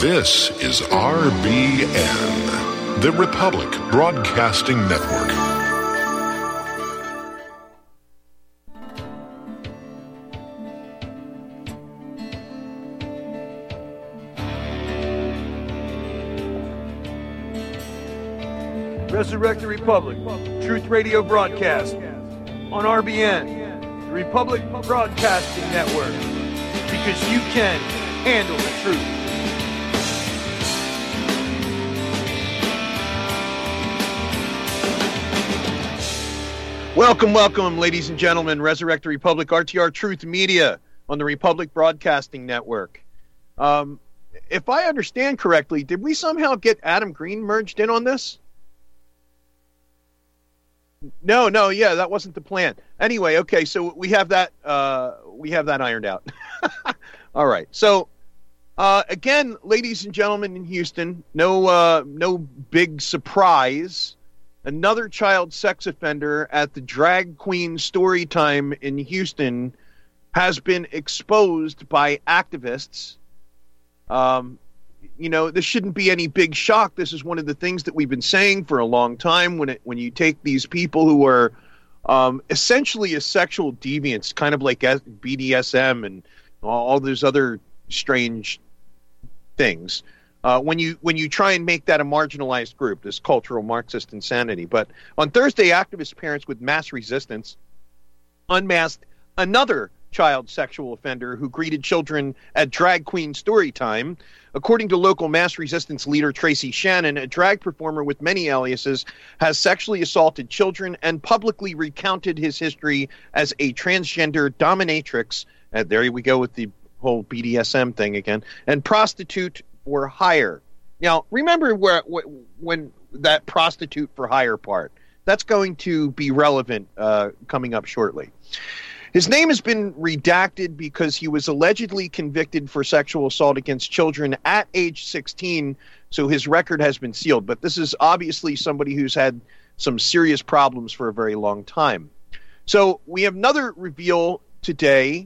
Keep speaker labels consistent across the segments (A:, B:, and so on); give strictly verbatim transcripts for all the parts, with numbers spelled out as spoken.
A: This is R B N, the Republic Broadcasting Network.
B: Resurrect the Republic, Truth Radio broadcast on R B N, the Republic Broadcasting Network, because you can handle the truth. Welcome, welcome, ladies and gentlemen. Resurrect the Republic, R T R Truth Media on the Republic Broadcasting Network. Um, if I understand correctly, did we somehow get Adam Green merged in on this? No, no, yeah, that wasn't the plan. Anyway, okay, so we have that uh, we have that ironed out. All right. So uh, again, ladies and gentlemen in Houston, no uh, no big surprise. Another child sex offender at the Drag Queen Storytime in Houston has been exposed by activists. Um, you know, this shouldn't be any big shock. This is one of the things that we've been saying for a long time. When it, when you take these people who are um, essentially a sexual deviants, kind of like B D S M and all those other strange things, Uh, when you when you try and make that a marginalized group, this cultural Marxist insanity. But on Thursday, activist parents with Mass Resistance unmasked another child sexual offender who greeted children at Drag Queen Storytime. According to local Mass Resistance leader Tracy Shannon, a drag performer with many aliases has sexually assaulted children and publicly recounted his history as a transgender dominatrix. And there we go with the whole B D S M thing again. And prostitute for hire. Now, remember where when that prostitute for hire part, that's going to be relevant uh, coming up shortly. His name has been redacted because he was allegedly convicted for sexual assault against children at age sixteen, so his record has been sealed. But this is obviously somebody who's had some serious problems for a very long time. So we have another reveal today,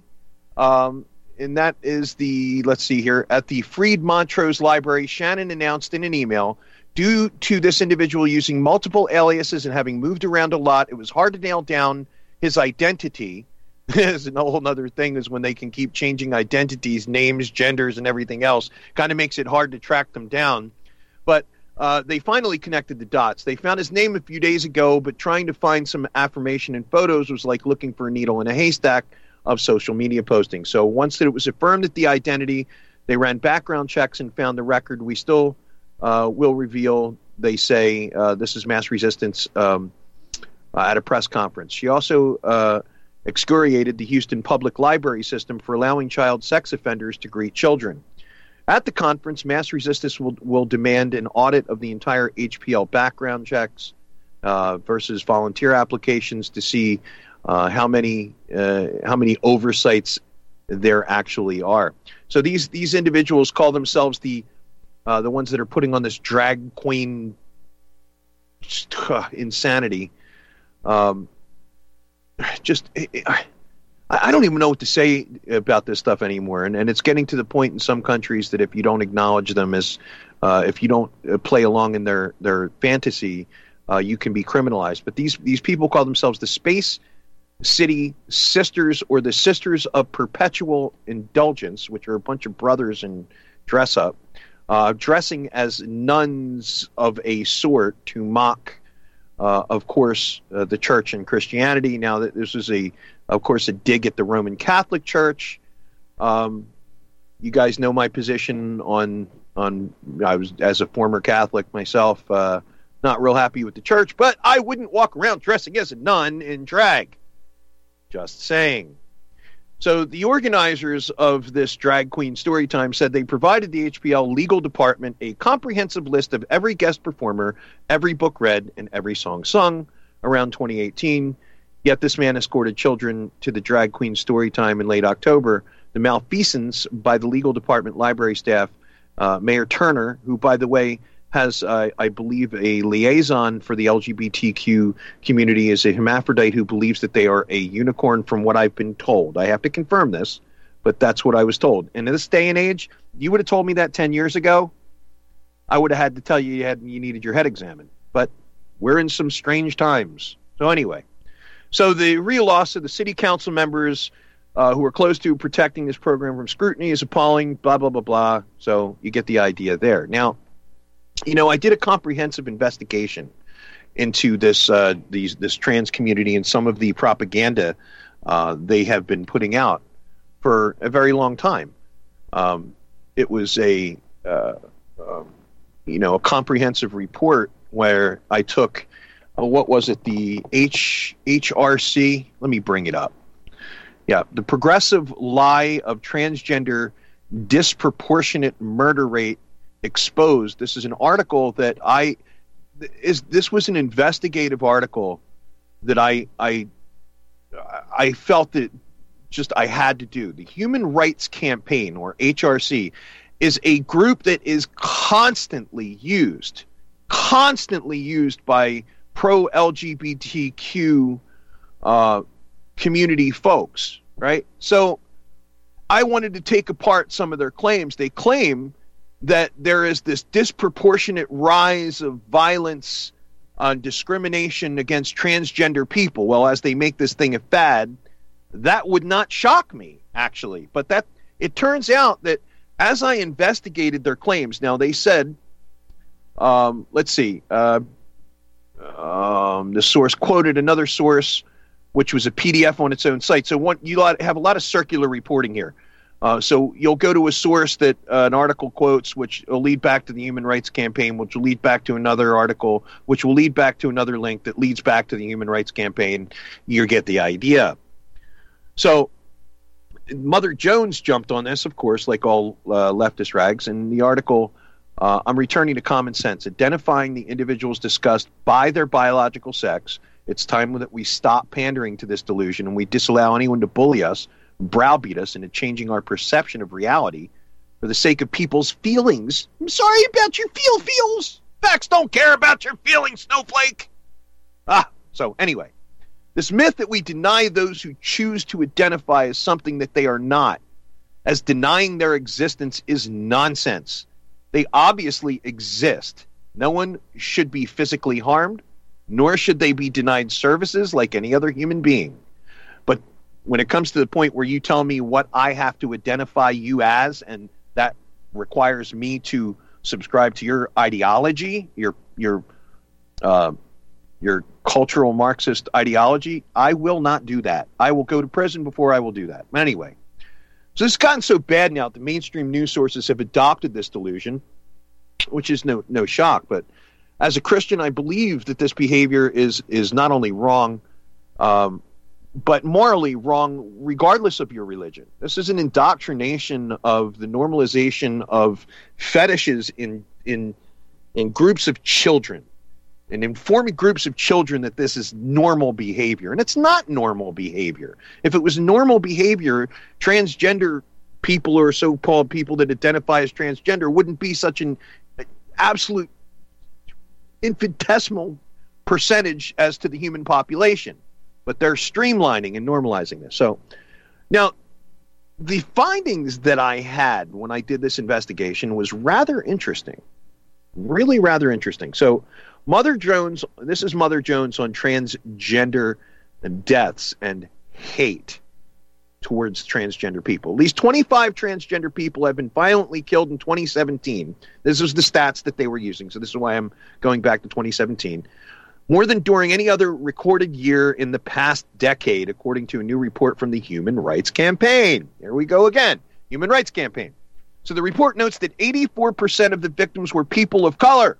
B: um, and that is the, let's see here, at the Freed Montrose Library. Shannon announced in an email, due to this individual using multiple aliases and having moved around a lot, it was hard to nail down his identity. There's a whole other thing is when they can keep changing identities, names, genders, and everything else. Kind of makes it hard to track them down. But uh, they finally connected the dots. They found his name a few days ago, but trying to find some affirmation in photos was like looking for a needle in a haystack of social media postings. So once it was affirmed that the identity, they ran background checks and found the record. We still uh, will reveal, they say, uh, this is Mass Resistance um, uh, at a press conference. She also uh, excoriated the Houston Public Library system for allowing child sex offenders to greet children. At the conference, Mass Resistance will, will demand an audit of the entire H P L background checks uh, versus volunteer applications to see Uh, how many uh, how many oversights there actually are. So these these individuals call themselves the uh, the ones that are putting on this drag queen uh, insanity. Um, just I, I don't even know what to say about this stuff anymore, and and it's getting to the point in some countries that if you don't acknowledge them as uh, if you don't play along in their their fantasy, uh, you can be criminalized. But these these people call themselves the Space City Sisters, or the Sisters of Perpetual Indulgence, which are a bunch of brothers in dress up, uh, dressing as nuns of a sort to mock, uh, of course, uh, the church and Christianity. Now, that this is a, of course, a dig at the Roman Catholic Church. Um, you guys know my position on on. I was, as a former Catholic myself, uh, not real happy with the church, but I wouldn't walk around dressing as a nun in drag. Just saying. So the organizers of this Drag Queen Storytime said they provided the H P L legal department a comprehensive list of every guest performer, every book read, and every song sung around twenty eighteen. Yet this man escorted children to the Drag Queen Storytime in late October. The malfeasance by the legal department library staff, uh, Mayor Turner, who, by the way, has, uh, I believe, a liaison for the L G B T Q community, is a hermaphrodite who believes that they are a unicorn, from what I've been told. I have to confirm this, but that's what I was told. And in this day and age, you would have told me that ten years ago, I would have had to tell you you had you needed your head examined. But we're in some strange times. So anyway, so the real loss of the city council members uh, who are close to protecting this program from scrutiny is appalling, blah, blah, blah, blah. So you get the idea there. Now, you know, I did a comprehensive investigation into this uh, these this trans community and some of the propaganda uh, they have been putting out for a very long time. Um, it was a uh, uh, you know a comprehensive report where I took uh, what was it the H HRC? Let me bring it up. Yeah, the progressive lie of transgender disproportionate murder rate exposed. This is an article that I is this was an investigative article that I I I felt that just I had to do. The Human Rights Campaign, or H R C, is a group that is constantly used, constantly used by pro-L G B T Q uh, community folks, right? So I wanted to take apart some of their claims. They claim that there is this disproportionate rise of violence and discrimination against transgender people. Well, as they make this thing a fad, that would not shock me, actually. But that it turns out that as I investigated their claims, now they said, um, let's see, uh, um, the source quoted another source, which was a P D F on its own site. So one, you have a lot of circular reporting here. Uh, so you'll go to a source that uh, an article quotes, which will lead back to the Human Rights Campaign, which will lead back to another article, which will lead back to another link that leads back to the Human Rights Campaign. You get the idea. So Mother Jones jumped on this, of course, like all uh, leftist rags. In the article, uh, I'm returning to common sense, identifying the individuals discussed by their biological sex. It's time that we stop pandering to this delusion and we disallow anyone to bully us, browbeat us into changing our perception of reality for the sake of people's feelings. I'm sorry about your feel feels. Facts don't care about your feelings, snowflake. Ah, so anyway, this myth that we deny those who choose to identify as something that they are not, as denying their existence, is nonsense. They obviously exist. No one should be physically harmed, nor should they be denied services like any other human being. But when it comes to the point where you tell me what I have to identify you as, and that requires me to subscribe to your ideology, your your uh, your cultural Marxist ideology, I will not do that. I will go to prison before I will do that. Anyway, so this has gotten so bad now that the mainstream news sources have adopted this delusion, which is no no shock. But as a Christian, I believe that this behavior is is not only wrong, um, but morally wrong, regardless of your religion. This is an indoctrination of the normalization of fetishes in in in groups of children, and informing groups of children that this is normal behavior, and it's not normal behavior. If it was normal behavior, transgender people or so-called people that identify as transgender wouldn't be such an absolute infinitesimal percentage as to the human population. But they're streamlining and normalizing this. So now the findings that I had when I did this investigation was rather interesting, really rather interesting. So Mother Jones, this is Mother Jones on transgender deaths and hate towards transgender people. At least twenty-five transgender people have been violently killed in twenty seventeen. This was the stats that they were using. So this is why I'm going back to twenty seventeen. More than during any other recorded year in the past decade, according to a new report from the Human Rights Campaign. Here we go again. Human Rights Campaign. So the report notes that eighty-four percent of the victims were people of color.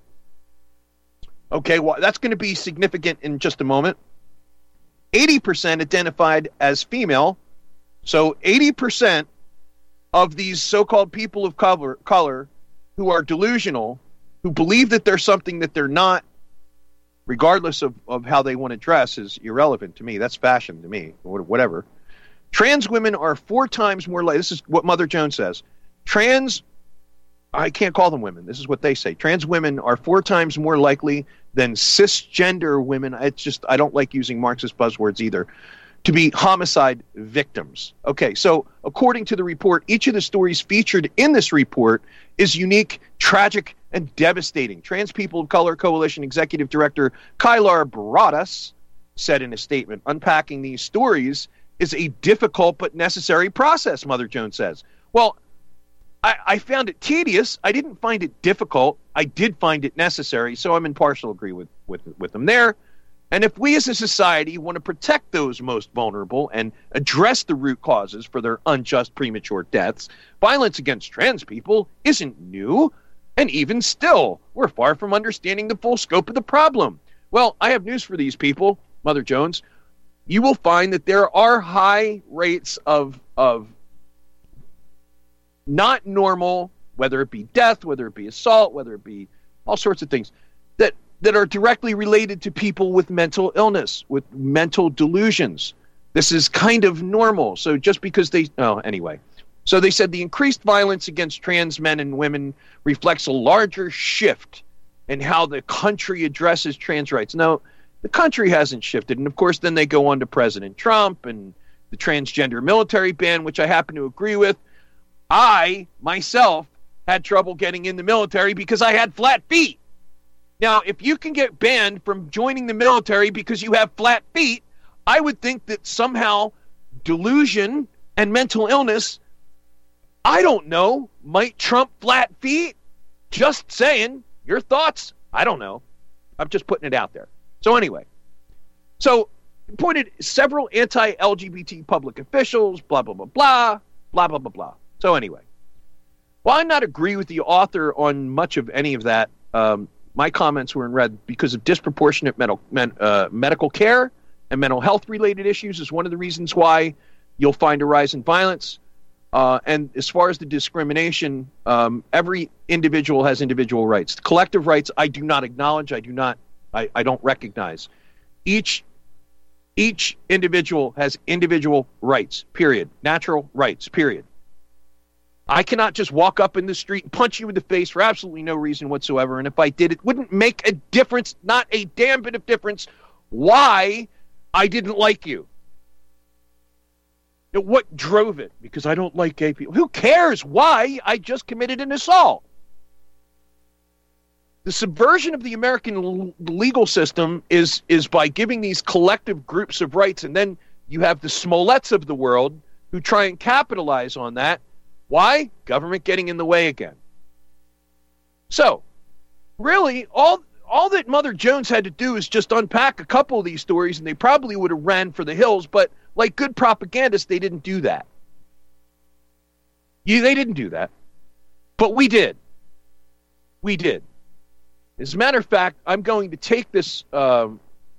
B: Okay, well, that's going to be significant in just a moment. eighty percent identified as female. So eighty percent of these so-called people of color, color who are delusional, who believe that they're something that they're not, regardless of, of how they want to dress, is irrelevant to me. That's fashion to me, or whatever. Trans women are four times more likely. This is what Mother Jones says. Trans, I can't call them women. This is what they say. Trans women are four times more likely than cisgender women. It's just, I don't like using Marxist buzzwords either. to be homicide victims. Okay, so according to the report, each of the stories featured in this report is unique, tragic, and devastating. Trans People of Color Coalition Executive Director Kylar Broaddus said in a statement, unpacking these stories is a difficult but necessary process, Mother Jones says. Well, I, I found it tedious. I didn't find it difficult. I did find it necessary, so I'm in partial agree with, with, with them there. And if we as a society want to protect those most vulnerable and address the root causes for their unjust premature deaths, violence against trans people isn't new. And even still, we're far from understanding the full scope of the problem. Well, I have news for these people, Mother Jones. You will find that there are high rates of, of not normal, whether it be death, whether it be assault, whether it be all sorts of things, that that are directly related to people with mental illness, with mental delusions. This is kind of normal. So just because they, oh, anyway. So they said the increased violence against trans men and women reflects a larger shift in how the country addresses trans rights. Now, the country hasn't shifted. And of course, then they go on to President Trump and the transgender military ban, which I happen to agree with. I, myself, had trouble getting in the military because I had flat feet. Now, if you can get banned from joining the military because you have flat feet, I would think that somehow delusion and mental illness, I don't know, might trump flat feet. Just saying. Your thoughts? I don't know. I'm just putting it out there. So anyway, so appointed several anti-L G B T public officials, blah, blah, blah, blah, blah, blah, blah, blah. So anyway, while I not agree with the author on much of any of that, um, my comments were in red because of disproportionate medical, men, uh, medical care and mental health related issues is one of the reasons why you'll find a rise in violence. Uh, and as far as the discrimination, um, every individual has individual rights. Collective rights, I do not acknowledge. I do not, I, I don't recognize. Each, each individual has individual rights, period. Natural rights, period. I cannot just walk up in the street and punch you in the face for absolutely no reason whatsoever. And if I did, it wouldn't make a difference, not a damn bit of difference, why I didn't like you. You know, what drove it? Because I don't like gay people. Who cares why I just committed an assault? The subversion of the American l- legal system is, is by giving these collective groups of rights, and then you have the Smolletts of the world who try and capitalize on that. Why? Government getting in the way again. So, really, all all that Mother Jones had to do is just unpack a couple of these stories, and they probably would have ran for the hills, but like good propagandists, they didn't do that. You, they didn't do that. But we did. We did. As a matter of fact, I'm going to take this, um,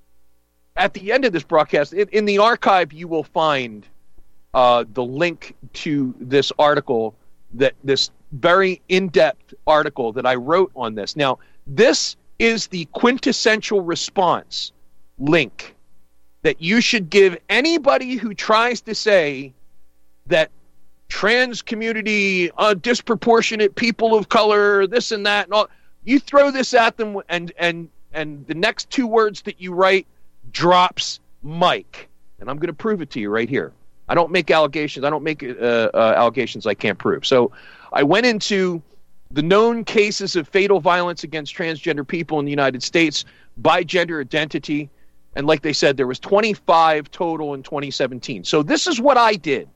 B: at the end of this broadcast, in, in the archive you will find Uh, the link to this article, that this very in-depth article that I wrote on this. Now, this is the quintessential response link that you should give anybody who tries to say that trans community, uh, disproportionate people of color, this and that, and all. You throw this at them, and and and the next two words that you write drops Mike, and I'm going to prove it to you right here. I don't make allegations. I don't make uh, uh, allegations I can't prove. So I went into the known cases of fatal violence against transgender people in the United States by gender identity. And like they said, there was twenty-five total in twenty seventeen. So this is what I did.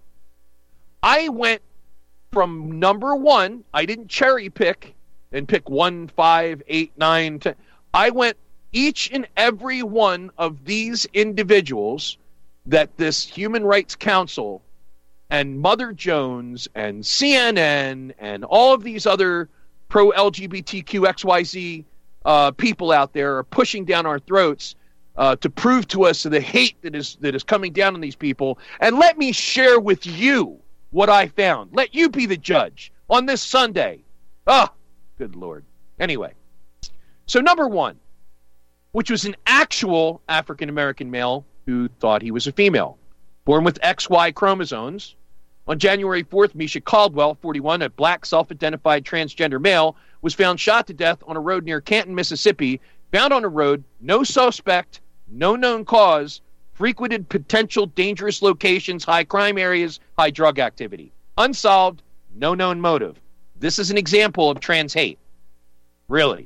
B: I went from number one. I didn't cherry pick and pick one, five, eight, nine, ten. I went each and every one of these individuals that this Human Rights Council and Mother Jones and C N N and all of these other pro-L G B T Q X Y Z uh, people out there are pushing down our throats uh, to prove to us the hate that is that is coming down on these people. And let me share with you what I found. Let you be the judge on this Sunday. Oh, good Lord. Anyway, so number one, which was an actual African-American male who thought he was a female, born with X Y chromosomes. On January fourth, Misha Caldwell, forty-one, a black self-identified transgender male, was found shot to death on a road near Canton, Mississippi. Found on a road, no suspect, no known cause, frequented potential dangerous locations, high crime areas, high drug activity. Unsolved, no known motive. This is an example of trans hate. Really.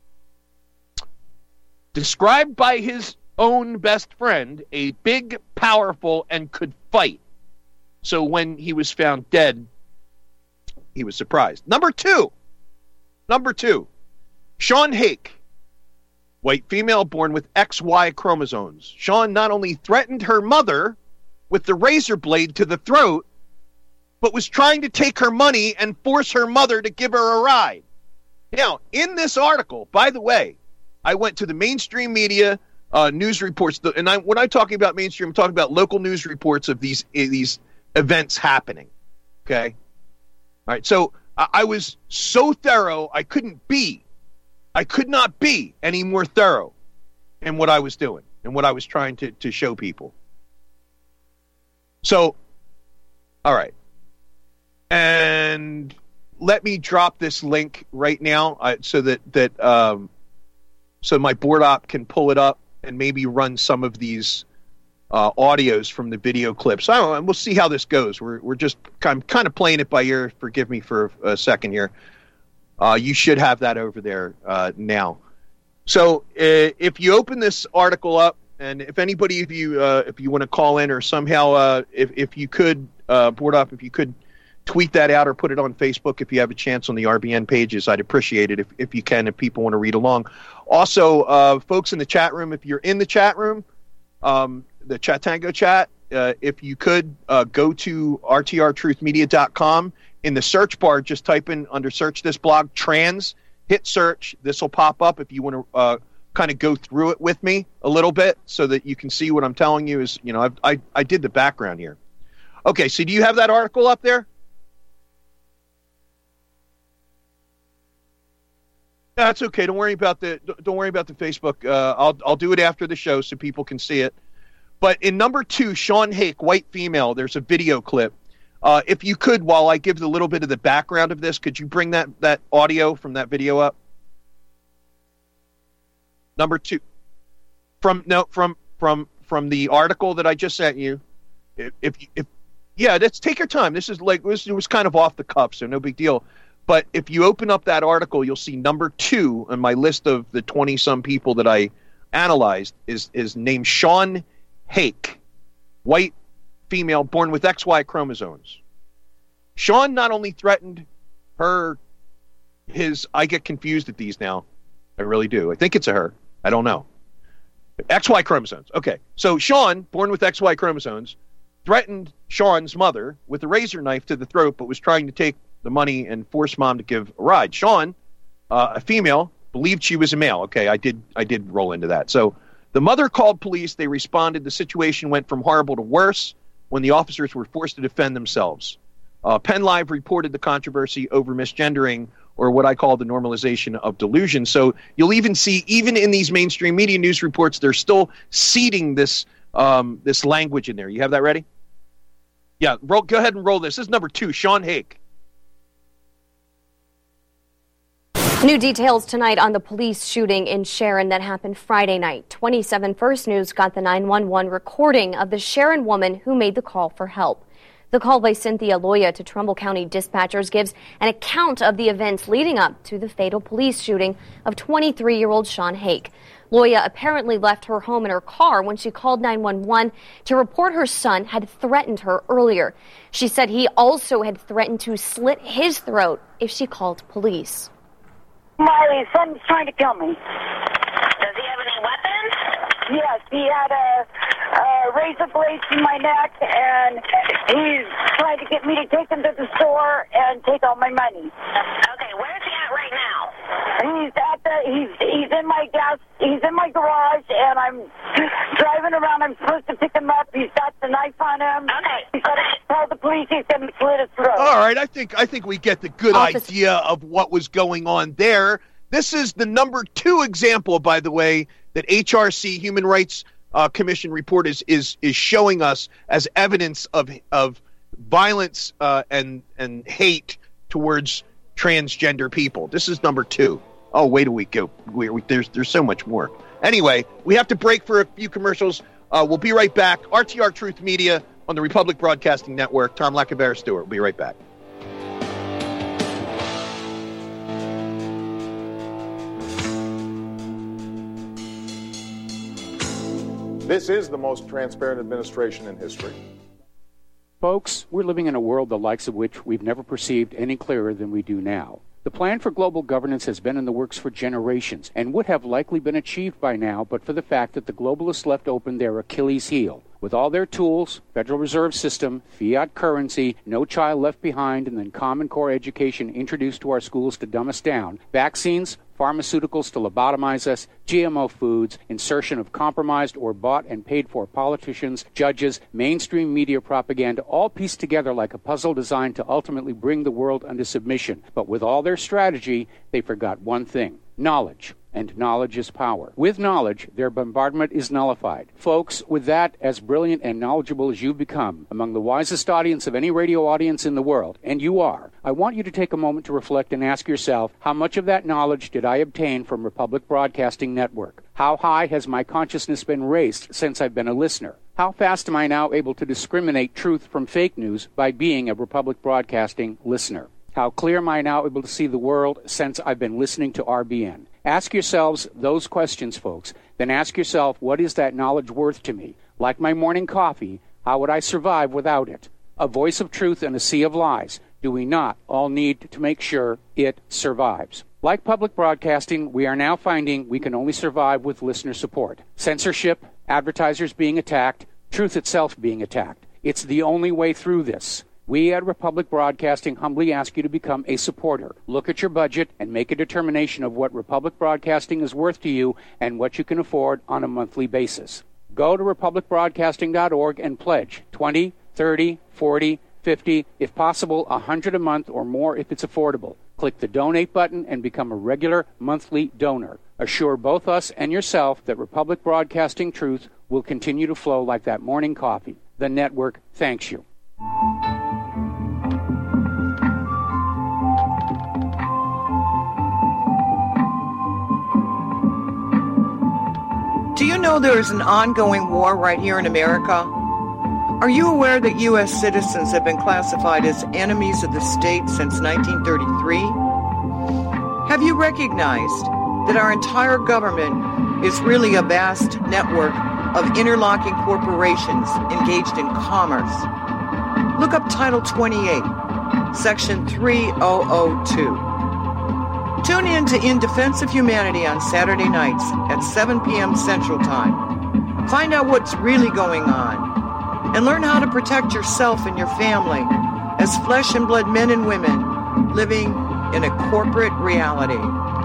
B: Described by his own best friend, a big, powerful, and could fight. So when he was found dead, he was surprised. Number two. Number two. Sean Hake. White female born with X Y chromosomes. Sean not only threatened her mother with the razor blade to the throat, but was trying to take her money and force her mother to give her a ride. Now, in this article, by the way, I went to the mainstream media uh, news reports, and I, when I'm talking about mainstream, I'm talking about local news reports of these these events happening. Okay? All right, so I, I was so thorough, I couldn't be. I could not be any more thorough in what I was doing and what I was trying to, to show people. So, all right. And let me drop this link right now uh, so that, that um, so my board op can pull it up and maybe run some of these uh, audios from the video clips. I don't know, we'll see how this goes. We're, we're just kind of, kind of playing it by ear. Forgive me for a second here. Uh, you should have that over there uh, now. So uh, if you open this article up, and if anybody of you, uh, if you want to call in or somehow, uh, if, if you could, uh, board up, if you could tweet that out or put it on Facebook if you have a chance on the R B N pages, I'd appreciate it if, if you can, if people want to read along. Also, uh, folks in the chat room, if you're in the chat room, um, the Chatango chat, uh, if you could uh, go to r t r truth media dot com. In the search bar, just type in under search this blog, trans, hit search. This will pop up if you want to uh, kind of go through it with me a little bit so that you can see what I'm telling you is, you know, I've, I I did the background here. Okay, so do you have that article up there? That's okay. Don't worry about the don't worry about the Facebook. Uh, I'll I'll do it after the show so people can see it. But in number two, Sean Hake, white female, there's a video clip. Uh, if you could, while I give a little bit of the background of this, could you bring that, that audio from that video up? Number two, from no from from from the article that I just sent you. If if, if yeah, let's take your time. This is like it was, it was kind of off the cuff, so no big deal. But if you open up that article, you'll see number two on my list of the twenty some people that I analyzed is is named Sean Hake, white female born with X Y chromosomes. Sean not only threatened her, his, I get confused at these now. I really do. I think it's a her. I don't know. X Y chromosomes. Okay. So Sean, born with X Y chromosomes, threatened Sean's mother with a razor knife to the throat, but was trying to take the money and force mom to give a ride. Sean, uh, a female, believed she was a male. Okay. I did, I did roll into that. So the mother called police. They responded. The situation went from horrible to worse when the officers were forced to defend themselves. Uh, Penn Live reported the controversy over misgendering, or what I call the normalization of delusion. So you'll even see, even in these mainstream media news reports, they're still seeding this um, this language in there. You have that ready? Yeah, roll, go ahead and roll this. This is number two, Sean Hake.
C: New details tonight on the police shooting in Sharon that happened Friday night. twenty-seven First News got the nine one one recording of the Sharon woman who made the call for help. The call by Cynthia Loya to Trumbull County dispatchers gives an account of the events leading up to the fatal police shooting of twenty-three-year-old Sean Hake. Loya apparently left her home in her car when she called nine one one to report her son had threatened her earlier. She said he also had threatened to slit his throat if she called police.
D: My son's trying to kill me.
E: Does he have any weapons?
D: Yes, he had a, a razor blade in my neck, and he's trying to get me to take him to the store and take all my money.
E: Okay, where's he at right now?
D: He's at the. He's he's in my gas. He's in my garage, and I'm driving around. I'm supposed to pick him up. He's got the knife on him.
E: Okay.
D: He said, "Tell the police he's going to slit his throat."
B: All right, I think I think we get the good
C: Office-
B: idea of what was going on there. This is the number two example, by the way, that H R C Human Rights uh, Commission report is is is showing us as evidence of of violence uh, and and hate towards transgender people. This is number two. Oh, wait a week go. We, we, there's there's so much more. Anyway, we have to break for a few commercials. Uh, we'll be right back. R T R Truth Media on the Republic Broadcasting Network. Tom Lacavera Stewart. We'll be right back.
F: This is the most transparent administration in history.
G: Folks, we're living in a world the likes of which we've never perceived any clearer than we do now. The plan for global governance has been in the works for generations and would have likely been achieved by now but for the fact that the globalists left open their Achilles heel. With all their tools, Federal Reserve System, fiat currency, no child left behind, and then Common Core education introduced to our schools to dumb us down, vaccines, pharmaceuticals to lobotomize us, G M O foods, insertion of compromised or bought and paid for politicians, judges, mainstream media propaganda, all pieced together like a puzzle designed to ultimately bring the world under submission. But with all their strategy, they forgot one thing: knowledge. And knowledge is power. With knowledge, their bombardment is nullified. Folks, with that, as brilliant and knowledgeable as you've become, among the wisest audience of any radio audience in the world, and you are, I want you to take a moment to reflect and ask yourself, how much of that knowledge did I obtain from Republic Broadcasting Network? How high has my consciousness been raised since I've been a listener? How fast am I now able to discriminate truth from fake news by being a Republic Broadcasting listener? How clear am I now able to see the world since I've been listening to R B N? Ask yourselves those questions, folks. Then ask yourself, what is that knowledge worth to me? Like my morning coffee, how would I survive without it? A voice of truth in a sea of lies. Do we not all need to make sure it survives? Like public broadcasting, we are now finding we can only survive with listener support. Censorship, advertisers being attacked, truth itself being attacked. It's the only way through this. We at Republic Broadcasting humbly ask you to become a supporter. Look at your budget and make a determination of what Republic Broadcasting is worth to you and what you can afford on a monthly basis. Go to republic broadcasting dot org and pledge twenty, thirty, forty, fifty, if possible, one hundred a month or more if it's affordable. Click the donate button and become a regular monthly donor. Assure both us and yourself that Republic Broadcasting truth will continue to flow like that morning coffee. The network thanks you.
H: Do you know there is an ongoing war right here in America? Are you aware that U S citizens have been classified as enemies of the state since nineteen thirty-three? Have you recognized that our entire government is really a vast network of interlocking corporations engaged in commerce? Look up Title twenty-eight, Section three thousand two. Tune in to In Defense of Humanity on Saturday nights at seven p.m. Central Time. Find out what's really going on and learn how to protect yourself and your family as flesh and blood men and women living in a corporate reality.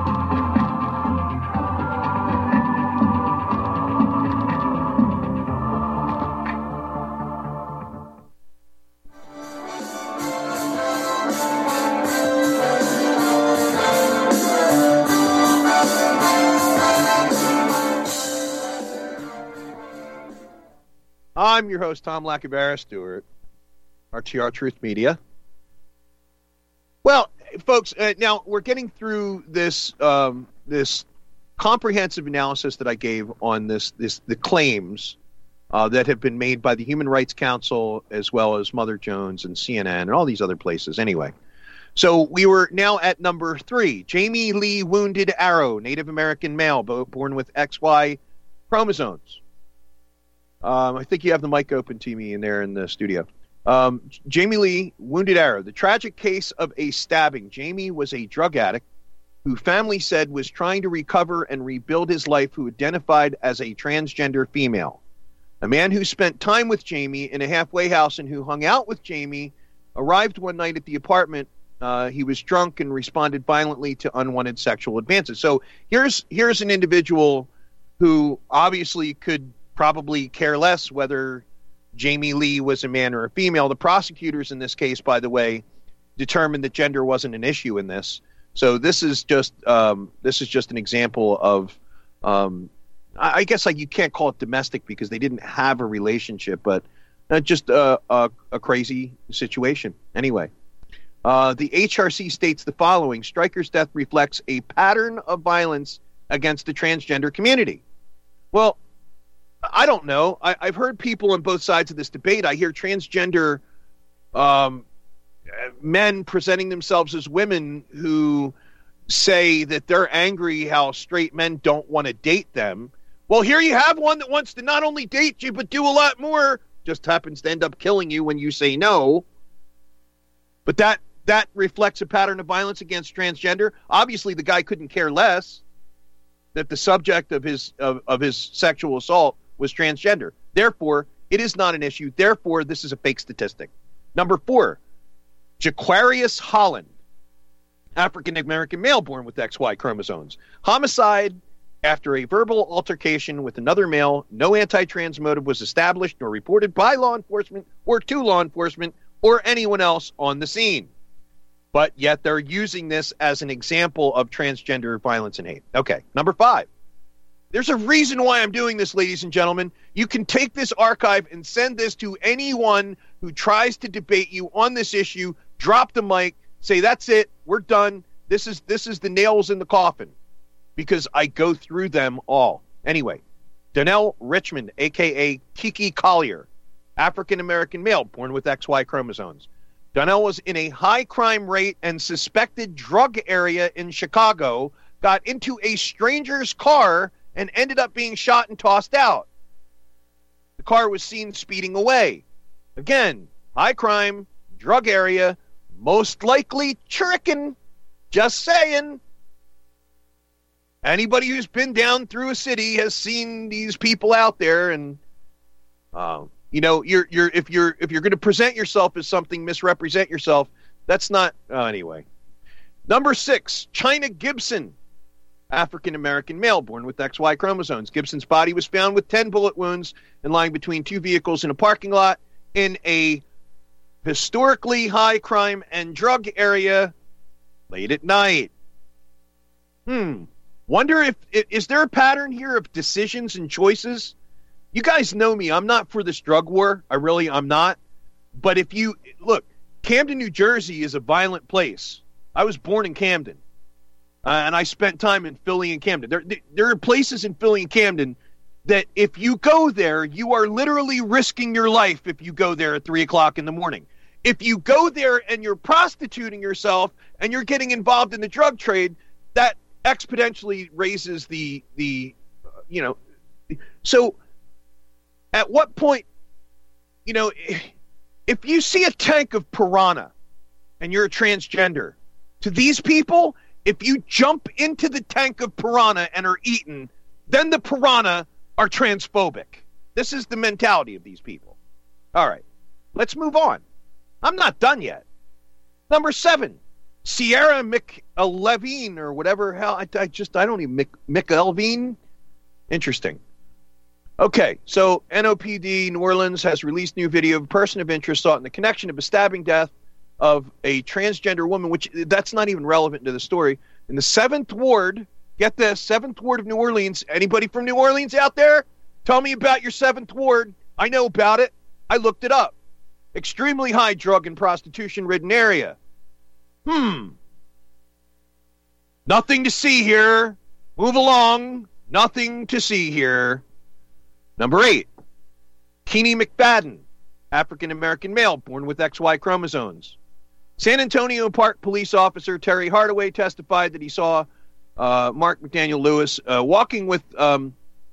B: I'm your host, Tom Lacavera Stewart, R T R Truth Media. Well, folks, uh, now we're getting through this um, this comprehensive analysis that I gave on this this the claims uh, that have been made by the Human Rights Council as well as Mother Jones and C N N and all these other places. Anyway, so we were now at number three. Jamie Lee Wounded Arrow, Native American male, born with X Y chromosomes. Um, I think you have the mic open to me in there in the studio. Um, Jamie Lee, Wounded Arrow. The tragic case of a stabbing. Jamie was a drug addict who family said was trying to recover and rebuild his life, who identified as a transgender female. A man who spent time with Jamie in a halfway house and who hung out with Jamie arrived one night at the apartment. Uh, he was drunk and responded violently to unwanted sexual advances. So here's here's an individual who obviously could probably care less whether Jamie Lee was a man or a female. The prosecutors in this case, by the way, determined that gender wasn't an issue in this. So this is just um, this is just an example of, um, I, I guess like you can't call it domestic because they didn't have a relationship, but uh, just a, a, a crazy situation. Anyway, uh, the H R C states the following: Stryker's death reflects a pattern of violence against the transgender community. Well, I don't know. I, I've heard people on both sides of this debate. I hear transgender um, men presenting themselves as women who say that they're angry how straight men don't want to date them. Well, here you have one that wants to not only date you, but do a lot more. Just happens to end up killing you when you say no. But that that reflects a pattern of violence against transgender. Obviously, the guy couldn't care less that the subject of his of, of his sexual assault was transgender. Therefore, it is not an issue. Therefore, this is a fake statistic. Number four, Jaquarius Holland, African-American male born with X Y chromosomes. Homicide after a verbal altercation with another male. No anti-trans motive was established nor reported by law enforcement or to law enforcement or anyone else on the scene. But yet they're using this as an example of transgender violence and hate. Okay, number five. There's a reason why I'm doing this, ladies and gentlemen. You can take this archive and send this to anyone who tries to debate you on this issue. Drop the mic. Say, that's it. We're done. This is this is the nails in the coffin. Because I go through them all. Anyway, Donnell Richmond, a k a. Kiki Collier, African-American male born with X Y chromosomes. Donnell was in a high crime rate and suspected drug area in Chicago, got into a stranger's car, and ended up being shot and tossed out. The car was seen speeding away. Again, high crime, drug area, most likely Churican. Just saying. Anybody who's been down through a city has seen these people out there, and uh, you know, you're you're if you're if you're going to present yourself as something, misrepresent yourself. That's not uh, anyway. Number six, China Gibson, African-American male born with X Y chromosomes. Gibson's body was found with ten bullet wounds and lying between two vehicles in a parking lot in a historically high crime and drug area late at night. Hmm. Wonder if, is there a pattern here of decisions and choices? You guys know me. I'm not for this drug war. I really, I'm not. But if you, look, Camden, New Jersey is a violent place. I was born in Camden. Uh, and I spent time in Philly and Camden. There, there are places in Philly and Camden that if you go there, you are literally risking your life if you go there at three o'clock in the morning. If you go there and you're prostituting yourself and you're getting involved in the drug trade, that exponentially raises the, the uh, you know, so at what point, you know, if you see a tank of piranha and you're a transgender, to these people, if you jump into the tank of piranha and are eaten, then the piranha are transphobic. This is the mentality of these people. All right, let's move on. I'm not done yet. Number seven, Sierra McElveen or whatever hell. I, I just, I don't even, Mc, McElveen? Interesting. Okay, so N O P D New Orleans has released new video of a person of interest sought in the connection of a stabbing death of a transgender woman, which that's not even relevant to the story. In the seventh Ward, get this, seventh Ward of New Orleans. Anybody from New Orleans out there? Tell me about your seventh Ward. I know about it. I looked it up. Extremely high drug and prostitution-ridden area. Hmm. Nothing to see here. Move along. Nothing to see here. Number eight, Keeney McFadden, African-American male, born with X Y chromosomes. San Antonio Park police officer Terry Hardaway testified that he saw uh, Mark McDaniel Lewis uh, walking with um,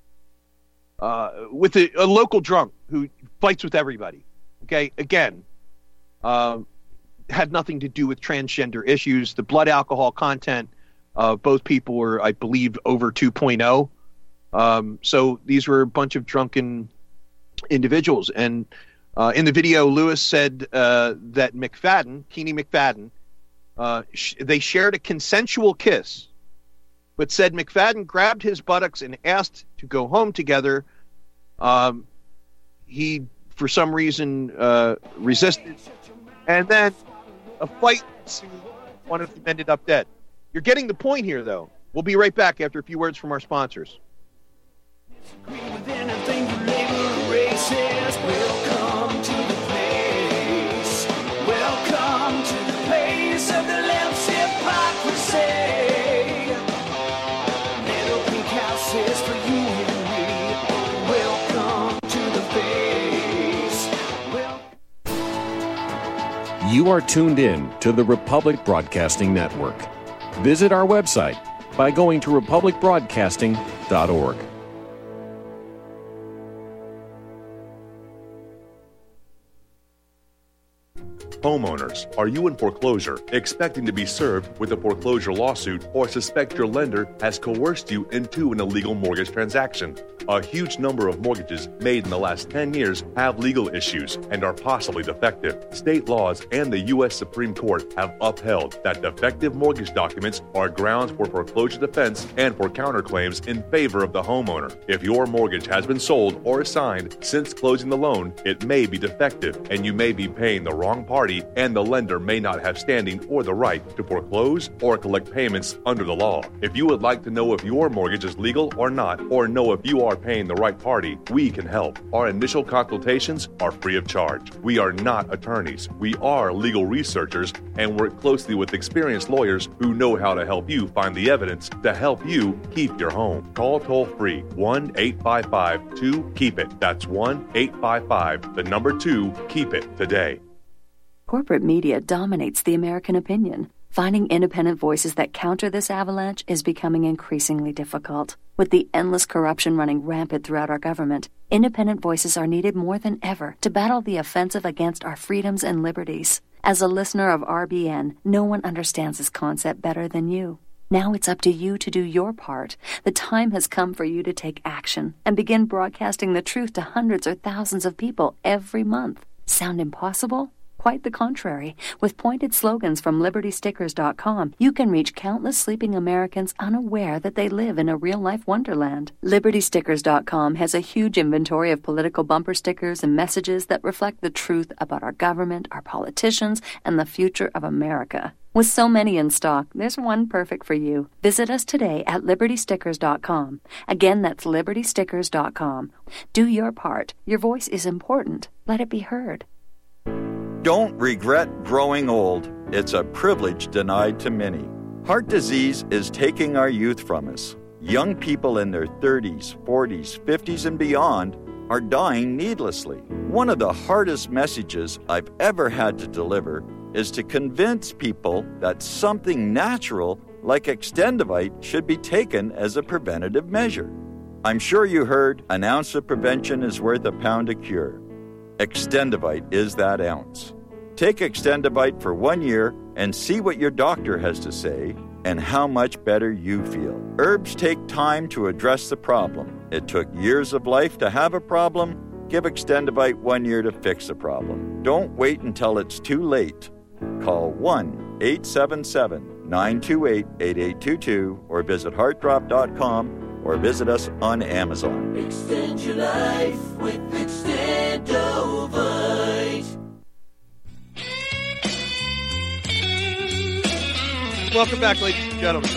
B: uh, with a, a local drunk who fights with everybody. Okay, again, uh, had nothing to do with transgender issues. The blood alcohol content of both people were, I believe, over two point oh. Um, so these were a bunch of drunken individuals. And uh, in the video, Lewis said uh, that McFadden, Keeney McFadden, uh, sh- they shared a consensual kiss, but said McFadden grabbed his buttocks and asked to go home together. Um, he, for some reason, uh, resisted. And then a fight ensued. One of them ended up dead. You're getting the point here, though. We'll be right back after a few words from our sponsors.
I: With anything you label racist, welcome to the place. Welcome to the place of the left's hypocrisy. Little pink houses for you and me. Welcome
J: You are tuned in to the Republic Broadcasting Network. Visit our website by going to republic broadcasting dot org.
K: Homeowners, are you in foreclosure, expecting to be served with a foreclosure lawsuit, or suspect your lender has coerced you into an illegal mortgage transaction? A huge number of mortgages made in the last ten years have legal issues and are possibly defective. State laws and the U S Supreme Court have upheld that defective mortgage documents are grounds for foreclosure defense and for counterclaims in favor of the homeowner. If your mortgage has been sold or assigned since closing the loan, it may be defective and you may be paying the wrong party, and the lender may not have standing or the right to foreclose or collect payments under the law. If you would like to know if your mortgage is legal or not, or know if you are paying the right party, we can help. Our initial consultations are free of charge. We are not attorneys. We are legal researchers and work closely with experienced lawyers who know how to help you find the evidence to help you keep your home. Call toll-free one eight five five two keep it. That's one eight five five, the number two, keep it today.
L: Corporate media dominates the American opinion. Finding independent voices that counter this avalanche is becoming increasingly difficult. With the endless corruption running rampant throughout our government, independent voices are needed more than ever to battle the offensive against our freedoms and liberties. As a listener of R B N, no one understands this concept better than you. Now it's up to you to do your part. The time has come for you to take action and begin broadcasting the truth to hundreds or thousands of people every month. Sound impossible? Quite the contrary. With pointed slogans from liberty stickers dot com, you can reach countless sleeping Americans unaware that they live in a real-life wonderland. liberty stickers dot com has a huge inventory of political bumper stickers and messages that reflect the truth about our government, our politicians, and the future of America. With so many in stock, there's one perfect for you. Visit us today at liberty stickers dot com. Again, that's liberty stickers dot com. Do your part. Your voice is important. Let it be heard.
M: Don't regret growing old. It's a privilege denied to many. Heart disease is taking our youth from us. Young people in their thirties, forties, fifties, and beyond are dying needlessly. One of the hardest messages I've ever had to deliver is to convince people that something natural like Extendivite should be taken as a preventative measure. I'm sure you heard an ounce of prevention is worth a pound of cure. Extendivite is that ounce. Take Extendivite for one year and see what your doctor has to say and how much better you feel. Herbs take time to address the problem. It took years of life to have a problem. Give Extendivite one year to fix the problem. Don't wait until it's too late. Call one eight seven seven, nine two eight, eight eight two two or visit heart drop dot com or visit us on Amazon.
I: Extend your life with Extendovite.
B: Welcome back, ladies and gentlemen.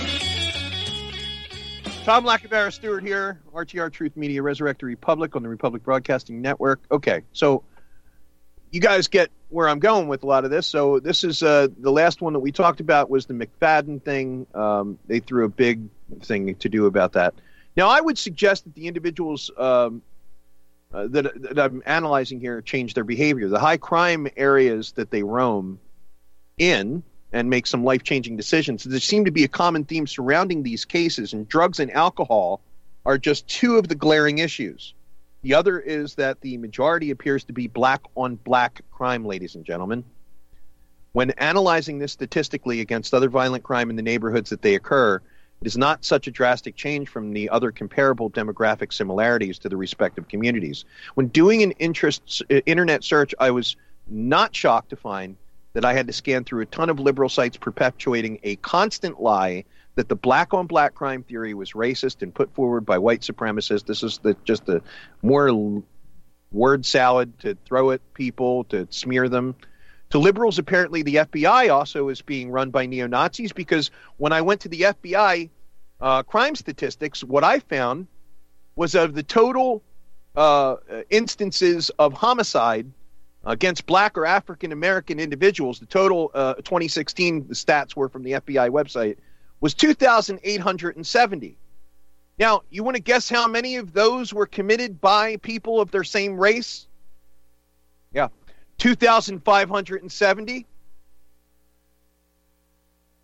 B: Tom Lackabarra Stewart here, R T R Truth Media, Resurrect the Republic on the Republic Broadcasting Network. Okay, so you guys get where I'm going with a lot of this. So this is uh, the last one that we talked about was the McFadden thing. Um, they threw a big thing to do about that. Now, I would suggest that the individuals um, uh, that, that I'm analyzing here change their behavior. The high crime areas that they roam in and make some life-changing decisions. There seem to be a common theme surrounding these cases, and drugs and alcohol are just two of the glaring issues. The other is that the majority appears to be black-on-black crime, ladies and gentlemen. When analyzing this statistically against other violent crime in the neighborhoods that they occur, it is not such a drastic change from the other comparable demographic similarities to the respective communities. When doing an interest, uh, internet search, I was not shocked to find that I had to scan through a ton of liberal sites perpetuating a constant lie that the black-on-black crime theory was racist and put forward by white supremacists. This is the, just a more word salad to throw at people, to smear them. To liberals, apparently the F B I also is being run by neo-Nazis, because when I went to the F B I uh, crime statistics, what I found was of the total uh, instances of homicide against black or African-American individuals, the total uh, twenty sixteen, the stats were from the F B I website, was two thousand eight hundred seventy. Now, you want to guess how many of those were committed by people of their same race? Yeah, two thousand five hundred seventy.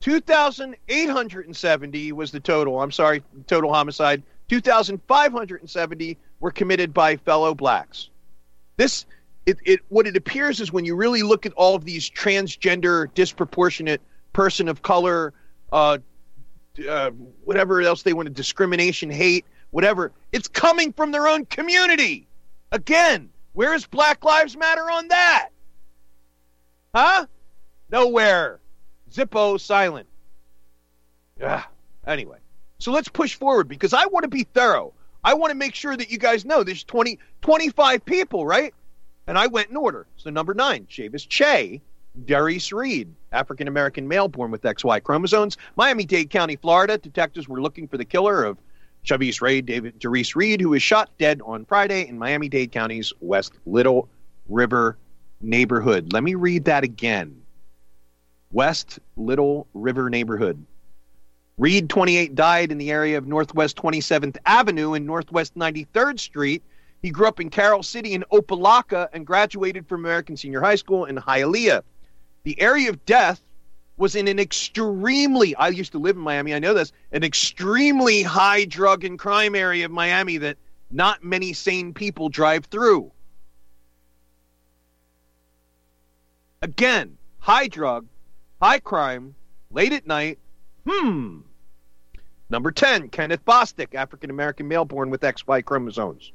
B: two thousand eight hundred seventy was the total. I'm sorry, total homicide. two thousand five hundred seventy were committed by fellow blacks. This, it, it, what it appears is when you really look at all of these transgender, disproportionate, person of color, uh, uh, whatever else they want to, discrimination, hate, whatever, it's coming from their own community. Again, where is Black Lives Matter on that? Huh? Nowhere. Zippo silent. Yeah. Anyway, so let's push forward because I want to be thorough. I want to make sure that you guys know there's twenty, twenty-five people, right? And I went in order. So number nine, Chavis Che, Darius Reed, African-American male born with X Y chromosomes. Miami-Dade County, Florida. Detectives were looking for the killer of Chavis Ray, David Darius Reed, who was shot dead on Friday in Miami-Dade County's West Little River neighborhood. Let me read that again. West Little River neighborhood. Reed, twenty-eight, died in the area of Northwest twenty-seventh Avenue and Northwest ninety-third Street. He grew up in Carroll City and Opelika and graduated from American Senior High School in Hialeah. The area of death was in an extremely, I used to live in Miami, I know this, an extremely high drug and crime area of Miami that not many sane people drive through. Again, high drug, high crime, late at night. Hmm. Number ten, Kenneth Bostic, African-American male born with X Y chromosomes.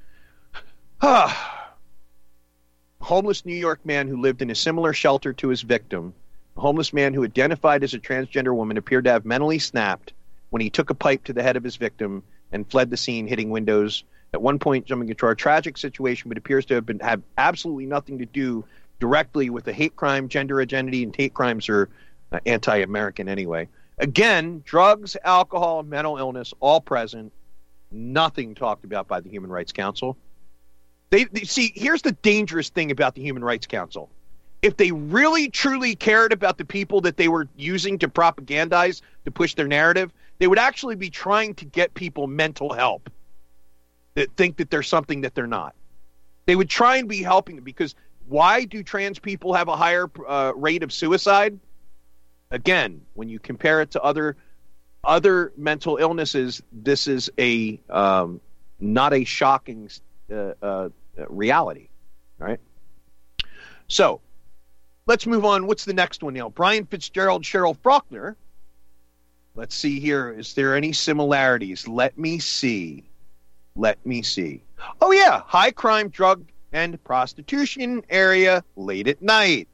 B: Ah. A homeless New York man who lived in a similar shelter to his victim. A homeless man who identified as a transgender woman appeared to have mentally snapped when he took a pipe to the head of his victim and fled the scene, hitting windows. At one point, jumping into a tragic situation, but appears to have been have absolutely nothing to do directly with the hate crime, gender identity, and hate crimes are uh, anti-American anyway. Again, drugs, alcohol, mental illness, all present. Nothing talked about by the Human Rights Council. They, they see, here's the dangerous thing about the Human Rights Council. If they really, truly cared about the people that they were using to propagandize, to push their narrative, they would actually be trying to get people mental help that think that they're something that they're not. They would try and be helping them because why do trans people have a higher uh, rate of suicide? Again, when you compare it to other other mental illnesses, this is a um, not a shocking uh, uh, reality, right? So let's move on. What's the next one now? Brian Fitzgerald, Cheryl Faulkner. Let's see here. Is there any similarities? Let me see. Let me see. Oh, yeah. High crime, drug, and prostitution area late at night.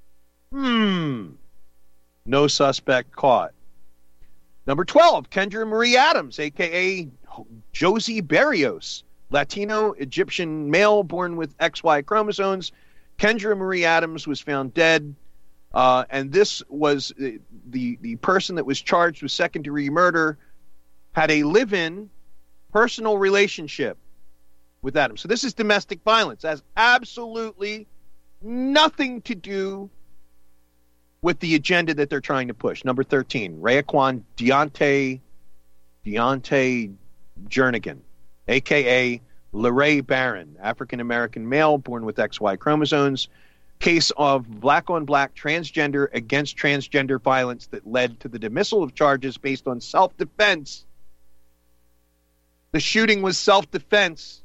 B: Hmm. No suspect caught. Number twelve, Kendra Marie Adams, a k a. Josie Barrios, Latino Egyptian male born with X Y chromosomes. Kendra Marie Adams was found dead, uh, and this was the, the the person that was charged with second-degree murder had a live-in personal relationship with Adams. So this is domestic violence. It has absolutely nothing to do with the agenda that they're trying to push. Number thirteen, Raekwon Deontay, Deontay Jernigan, a k a. LeRae Barron, African-American male born with X Y chromosomes. Case of black-on-black transgender against transgender violence that led to the dismissal of charges based on self-defense. The shooting was self-defense.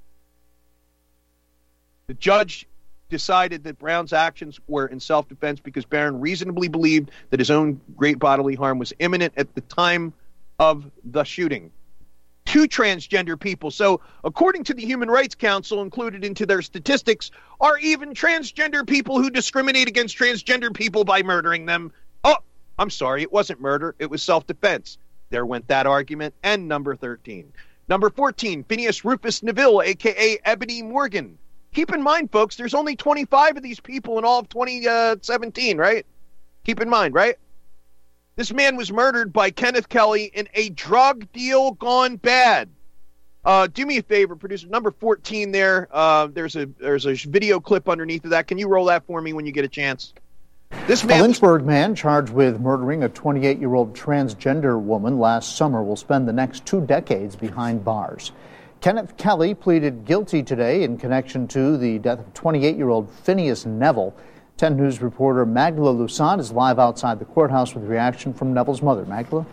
B: The judge decided that Brown's actions were in self-defense because Barron reasonably believed that his own great bodily harm was imminent at the time of the shooting. Two transgender people. So according to the Human Rights Council, included into their statistics are even transgender people who discriminate against transgender people by murdering them. Oh, I'm sorry, it wasn't murder. It was self-defense. There went that argument. And number thirteen. Number fourteen, Phineas Rufus Neville, a k a. Ebony Morgan. Keep in mind, folks, there's only twenty-five of these people in all of twenty seventeen, right? Keep in mind, right? This man was murdered by Kenneth Kelly in a drug deal gone bad. Uh, do me a favor, producer. Number fourteen there. Uh, there's a there's a video clip underneath of that. Can you roll that for me when you get a chance? This man
N: a Lynchburg man charged with murdering a twenty-eight-year-old transgender woman last summer will spend the next two decades behind bars. Kenneth Kelly pleaded guilty today in connection to the death of twenty-eight-year-old Phineas Neville. ten News reporter Magdala Lusant is live outside the courthouse with reaction from Neville's mother. Magdala?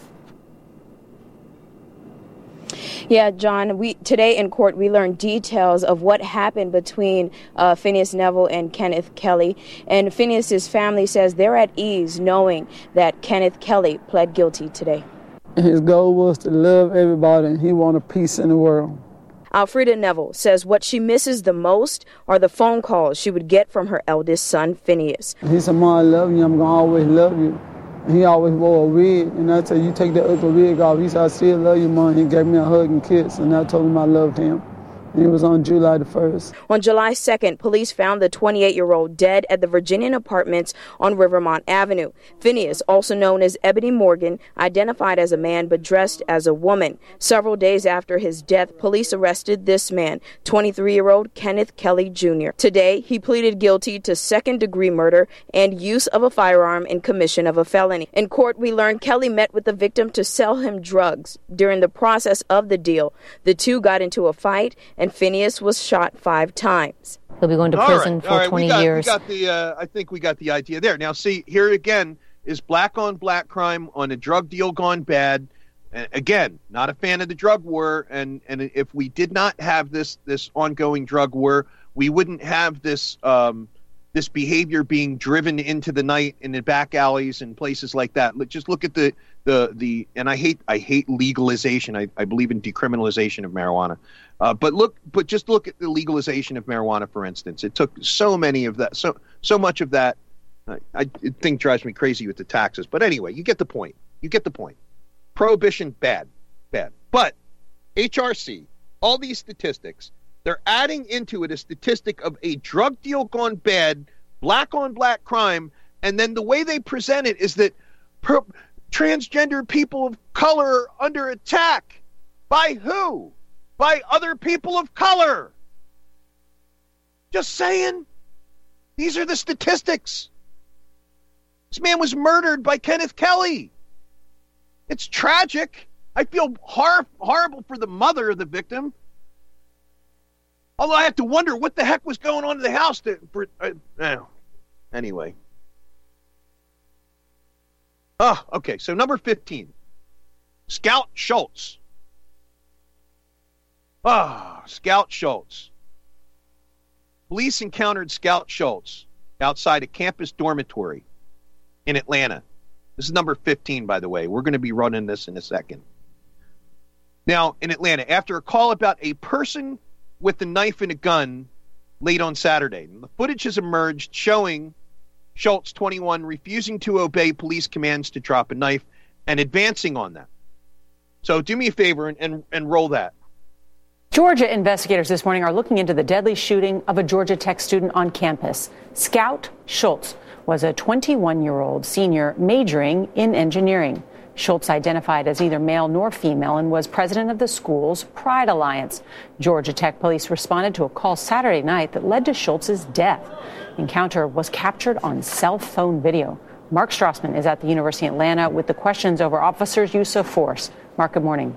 O: Yeah, John, we today in court we learned details of what happened between uh, Phineas Neville and Kenneth Kelly. And Phineas's family says they're at ease knowing that Kenneth Kelly pled guilty today.
P: His goal was to love everybody, and he wanted peace in the world.
O: Alfreda Neville says what she misses the most are the phone calls she would get from her eldest son, Phineas.
P: He said, "Mom, I love you. I'm going to always love you." He always wore a wig, and I said, "You take that ugly wig off." He said, "I still love you, Mom." He gave me a hug and kiss, and I told him I loved him. It was on July the first.
O: On July second, police found the twenty-eight-year-old dead at the Virginian Apartments on Rivermont Avenue. Phineas, also known as Ebony Morgan, identified as a man but dressed as a woman. Several days after his death, police arrested this man, twenty-three-year-old Kenneth Kelly Junior Today, he pleaded guilty to second-degree murder and use of a firearm in commission of a felony. In court, we learned Kelly met with the victim to sell him drugs. During the process of the deal, the two got into a fight, and Phineas was shot five times.
Q: He'll be going to prison
B: right,
Q: for
B: right,
Q: twenty
B: we got,
Q: years.
B: We got the, uh, I think we got the idea there. Now, see, here again is black on black crime on a drug deal gone bad. Uh, again, not a fan of the drug war, and, and if we did not have this this ongoing drug war, we wouldn't have this um, this behavior being driven into the night in the back alleys and places like that. Just look at the the the, and I hate I hate legalization. I, I believe in decriminalization of marijuana. Uh, but look, but just look at the legalization of marijuana, for instance. It took so many of that, so so much of that. I, I think drives me crazy with the taxes. But anyway, you get the point. You get the point. Prohibition, bad, bad. But H R C, all these statistics, they're adding into it a statistic of a drug deal gone bad, black on black crime, and then the way they present it is that per, transgender people of color are under attack. By who? By other people of color. Just saying. These are the statistics. This man was murdered by Kenneth Kelly. It's tragic. I feel hor- horrible for the mother of the victim. Although I have to wonder what the heck was going on in the house. To, for, uh, uh, anyway. Oh, okay. So number fifteen. Scout Schultz. Ah, oh, Scout Schultz. Police encountered Scout Schultz outside a campus dormitory in Atlanta. This is number fifteen, by the way. We're going to be running this in a second. Now, in Atlanta, after a call about a person with a knife and a gun late on Saturday, and the footage has emerged showing Schultz, twenty-one, refusing to obey police commands to drop a knife and advancing on them. So do me a favor and, and, and roll that.
R: Georgia investigators this morning are looking into the deadly shooting of a Georgia Tech student on campus. Scout Schultz was a twenty-one-year-old senior majoring in engineering. Schultz identified as neither male nor female and was president of the school's Pride Alliance. Georgia Tech police responded to a call Saturday night that led to Schultz's death. The encounter was captured on cell phone video. Mark Strassman is at the University of Atlanta with the questions over officers' use of force. Mark, good morning.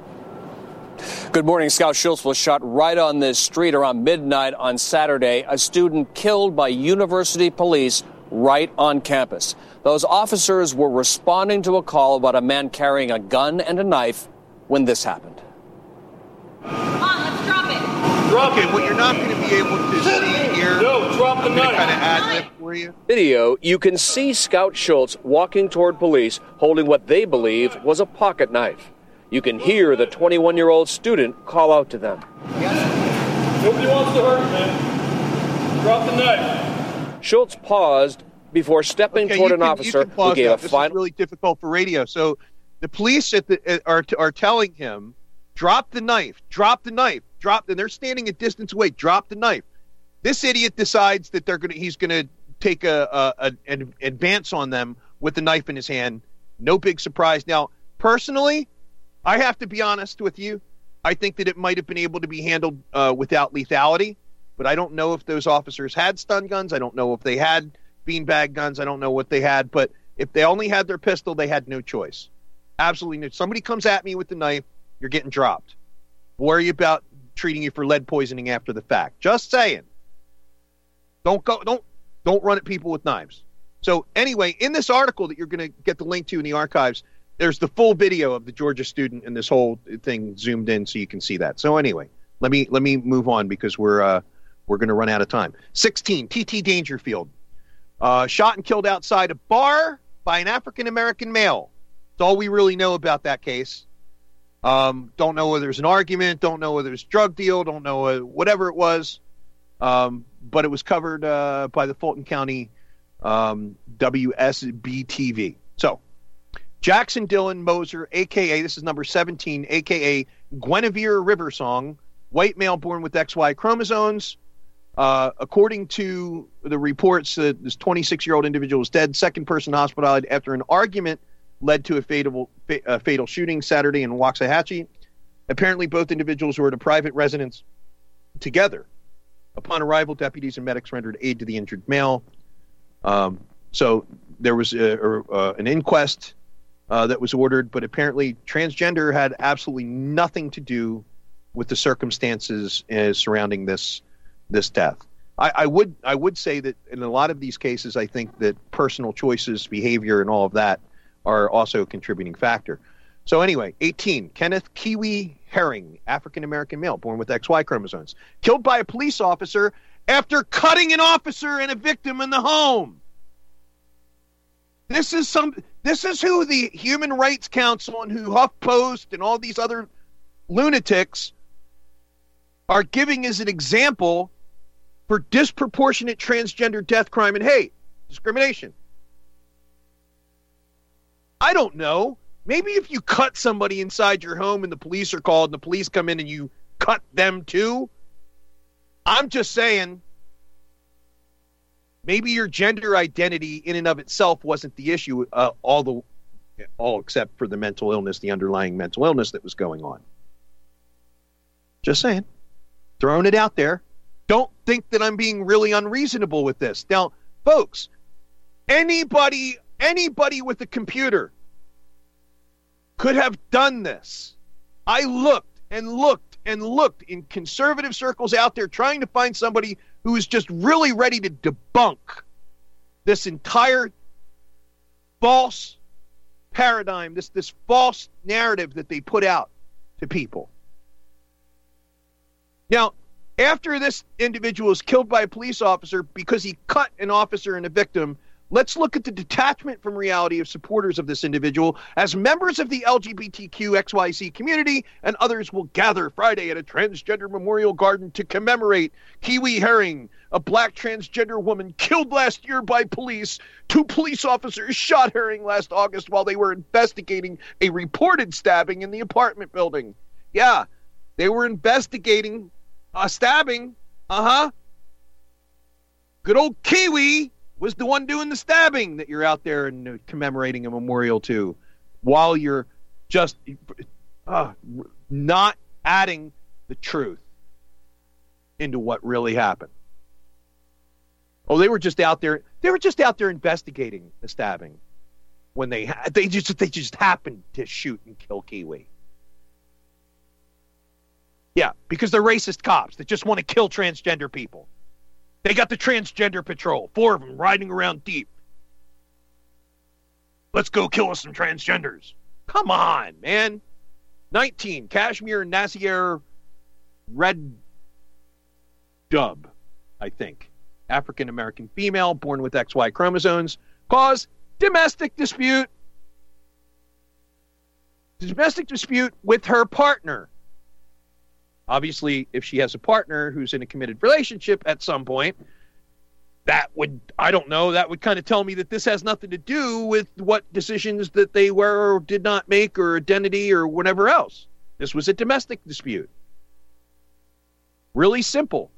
S: Good morning. Scout Schultz was shot right on this street around midnight on Saturday. A student killed by university police right on campus. Those officers were responding to a call about a man carrying a gun and a knife when this happened.
I: Come on, let's drop it.
B: Drop it. What you're not going to be able to see here.
I: No, drop the knife.
B: Kind of ad lib for you.
S: Video, you can see Scout Schultz walking toward police holding what they believe was a pocket knife. You can hear the twenty-one-year-old student call out to them.
I: Nobody wants to hurt you, man. Drop the knife.
S: Schultz paused before stepping
B: Okay,
S: toward
B: you
S: an
B: can-
S: officer
B: you can pause
S: who gave
B: that.
S: a
B: This
S: final.
B: is really difficult for radio. So the police at the, are are telling him, drop the knife, drop the knife, drop. And they're standing a distance away. Drop the knife. This idiot decides that they're gonna. He's gonna take a, a, a an advance on them with the knife in his hand. No big surprise. Now, personally, I have to be honest with you. I think that it might have been able to be handled uh, without lethality, but I don't know if those officers had stun guns. I don't know if they had beanbag guns. I don't know what they had, but if they only had their pistol, they had no choice. Absolutely no. Somebody comes at me with the knife, you're getting dropped. Worry about treating you for lead poisoning after the fact. Just saying. Don't go. Don't Don't run at people with knives. So anyway, in this article that you're going to get the link to in the archives, there's the full video of the Georgia student and this whole thing zoomed in so you can see that. So anyway, let me let me move on because we're uh, we're going to run out of time. sixteen, T T Dangerfield. Uh, shot and killed outside a bar by an African-American male. That's all we really know about that case. Um, don't know whether there's an argument, don't know whether there's a drug deal, don't know uh, whatever it was. Um, but it was covered uh, by the Fulton County um, W S B T V. So, Jackson Dylan Moser, a k a, this is number seventeen, a k a. Guinevere Riversong, white male born with X Y chromosomes. Uh, according to the reports, uh, this twenty-six-year-old individual was dead. Second person hospitalized after an argument led to a fatal, fa- uh, fatal shooting Saturday in Waxahachie. Apparently, both individuals were at a private residence together. Upon arrival, deputies and medics rendered aid to the injured male. Um, so there was a, a, uh, an inquest uh, that was ordered, but apparently transgender had absolutely nothing to do with the circumstances uh, surrounding this this death. I, I would I would say that in a lot of these cases, I think that personal choices, behavior, and all of that are also a contributing factor. So anyway, eighteen, Kenneth Kiwi Herring, African-American male, born with X Y chromosomes, killed by a police officer after cutting an officer and a victim in the home. This is some. This is who the Human Rights Council and who HuffPost and all these other lunatics are giving as an example for disproportionate transgender death crime and hate, discrimination. I don't know. Maybe if you cut somebody inside your home and the police are called and the police come in and you cut them too. I'm just saying, maybe your gender identity in and of itself wasn't the issue, uh, all the, all except for the mental illness, the underlying mental illness that was going on. Just saying. Throwing it out there. Don't think that I'm being really unreasonable with this. Now, folks, anybody, anybody with a computer could have done this. I looked and looked and looked in conservative circles out there trying to find somebody who is just really ready to debunk this entire false paradigm, this, this false narrative that they put out to people. Now, after this individual is killed by a police officer because he cut an officer and a victim, let's look at the detachment from reality of supporters of this individual as members of the L G B T Q X Y Z community and others will gather Friday at a transgender memorial garden to commemorate Kiwi Herring, a black transgender woman killed last year by police. Two police officers shot Herring last August while they were investigating a reported stabbing in the apartment building. Yeah, they were investigating a stabbing. Uh-huh. Good old Kiwi was the one doing the stabbing that you're out there and commemorating a memorial to while you're just uh, not adding the truth into what really happened. Oh, they were just out there. They were just out there investigating the stabbing when they ha- they just they just happened to shoot and kill Kiwi. Yeah, because they're racist cops that just want to kill transgender people. They got the transgender patrol, four of them riding around deep. Let's go kill us some transgenders. Come on, man. nineteen, Kashmir Nasir Red Dub, I think. African-American female, born with X Y chromosomes. Cause, domestic dispute. Domestic dispute with her partner. Obviously, if she has a partner who's in a committed relationship at some point, that would, I don't know, that would kind of tell me that this has nothing to do with what decisions that they were or did not make or identity or whatever else. This was a domestic dispute. Really simple.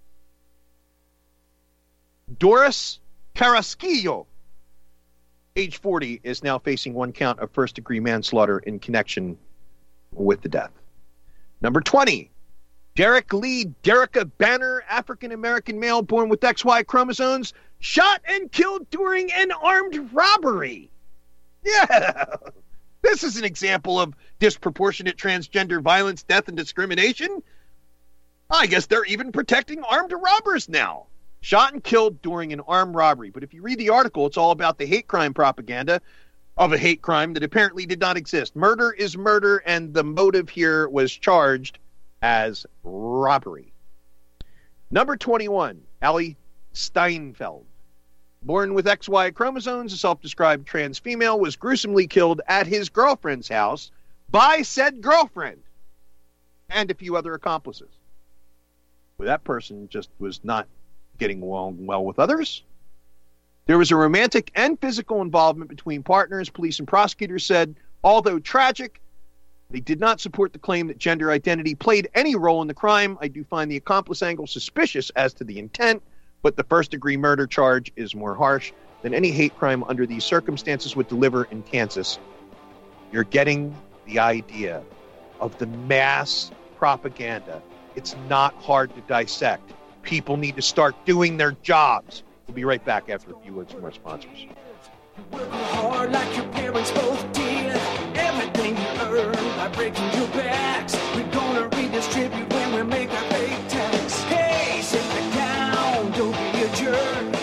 B: Doris Carrasquillo, age forty, is now facing one count of first-degree manslaughter in connection with the death. Number twenty, Derek Lee Derricka Banner, African-American male born with X Y chromosomes, shot and killed during an armed robbery. Yeah, this is an example of disproportionate transgender violence, death, and discrimination. I guess they're even protecting armed robbers now. shot and killed during an armed robbery. But if you read the article, it's all about the hate crime propaganda of a hate crime that apparently did not exist. Murder is murder, and the motive here was charged as robbery. Number twenty-one, Ali Steinfeld. Born with X Y chromosomes, a self-described trans female was gruesomely killed at his girlfriend's house by said girlfriend and a few other accomplices. Well, that person just was not getting along well with others. There was a romantic and physical involvement between partners, police and prosecutors said. Although tragic, they did not support the claim that gender identity played any role in the crime. I do find the accomplice angle suspicious as to the intent, but the first-degree murder charge is more harsh than any hate crime under these circumstances would deliver in Kansas. You're getting the idea of the mass propaganda. It's not hard to dissect. People need to start doing their jobs. We'll be right back after a few words from our sponsors.
I: Work hard like your parents both did. Everything you earn by breaking your backs. We're gonna redistribute when we make our big tax. Hey, sit down, don't be a jerk.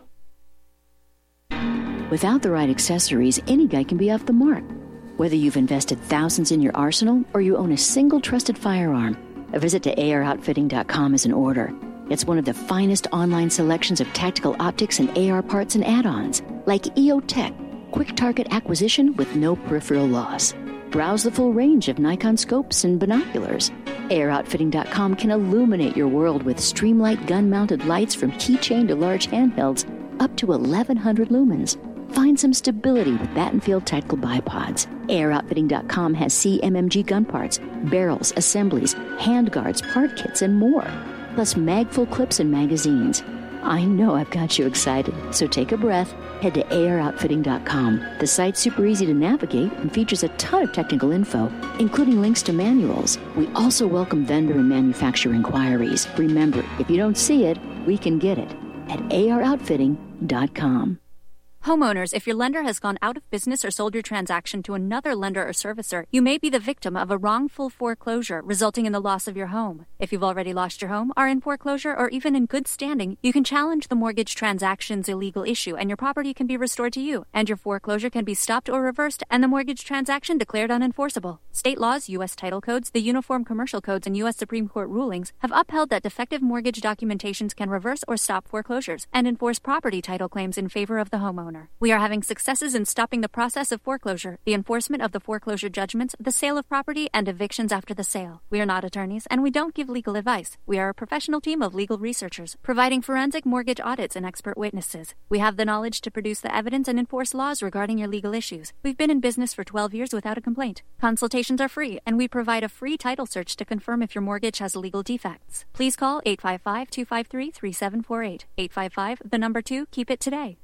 Q: Without the right accessories, any guy can be off the mark. Whether you've invested thousands in your arsenal or you own a single trusted firearm, a visit to A R outfitting dot com is in order. It's one of the finest online selections of tactical optics and A R parts and add-ons, like E O Tech, quick target acquisition with no peripheral loss. Browse the full range of Nikon scopes and binoculars. A R outfitting dot com can illuminate your world with Streamlight gun-mounted lights from keychain to large handhelds, up to eleven hundred lumens. Find some stability with Battenfield tactical bipods. A R outfitting dot com has C M M G gun parts, barrels, assemblies, handguards, part kits, and more. Plus mag-full clips and magazines. I know I've got you excited, so take a breath. Head to A R outfitting dot com. The site's super easy to navigate and features a ton of technical info, including links to manuals. We also welcome vendor and manufacturer inquiries. Remember, if you don't see it, we can get it at A R outfitting dot com.
T: Homeowners, if your lender has gone out of business or sold your transaction to another lender or servicer, you may be the victim of a wrongful foreclosure resulting in the loss of your home. If you've already lost your home, are in foreclosure, or even in good standing, you can challenge the mortgage transaction's illegal issue and your property can be restored to you, and your foreclosure can be stopped or reversed and the mortgage transaction declared unenforceable. State laws, U S title codes, the Uniform Commercial Codes, and U S Supreme Court rulings have upheld that defective mortgage documentations can reverse or stop foreclosures and enforce property title claims in favor of the homeowner. We are having successes in stopping the process of foreclosure, the enforcement of the foreclosure judgments, the sale of property, and evictions after the sale. We are not attorneys, and we don't give legal advice. We are a professional team of legal researchers, providing forensic mortgage audits and expert witnesses. We have the knowledge to produce the evidence and enforce laws regarding your legal issues. We've been in business for twelve years without a complaint. Consultations are free, and we provide a free title search to confirm if your mortgage has legal defects. Please call eight five five, two five three, three seven four eight. eight five five, the number two, keep it today.